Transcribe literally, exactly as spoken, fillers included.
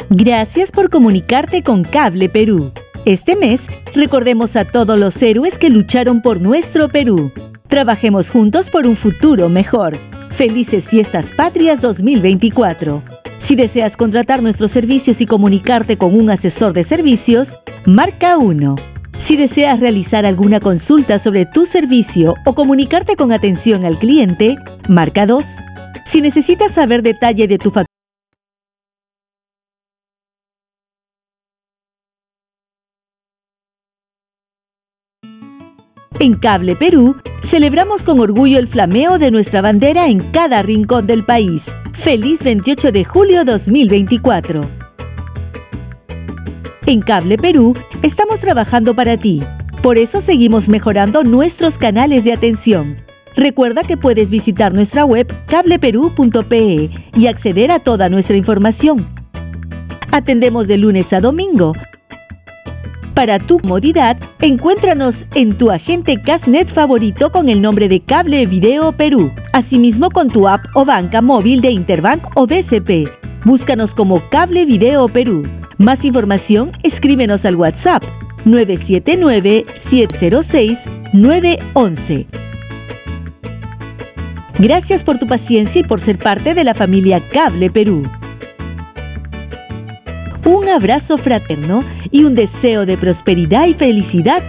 Gracias por comunicarte con Cable Perú. Este mes, recordemos a todos los héroes que lucharon por nuestro Perú. Trabajemos juntos por un futuro mejor. Felices Fiestas Patrias dos mil veinticuatro. Si deseas contratar nuestros servicios y comunicarte con un asesor de servicios, marca uno. Si deseas realizar alguna consulta sobre tu servicio o comunicarte con atención al cliente, marca dos. Si necesitas saber detalle de tu factura, en Cable Perú, celebramos con orgullo el flameo de nuestra bandera en cada rincón del país. ¡Feliz veintiocho de julio dos mil veinticuatro! En Cable Perú, estamos trabajando para ti. Por eso seguimos mejorando nuestros canales de atención. Recuerda que puedes visitar nuestra web cable perú punto pe y acceder a toda nuestra información. Atendemos de lunes a domingo. Para tu comodidad, encuéntranos en tu agente Casnet favorito con el nombre de Cable Video Perú. Asimismo con tu app o banca móvil de Interbank o B C P. Búscanos como Cable Video Perú. Más información, escríbenos al WhatsApp nueve siete nueve, siete cero seis, nueve uno uno. Gracias por tu paciencia y por ser parte de la familia Cable Perú. Un abrazo fraterno y un deseo de prosperidad y felicidad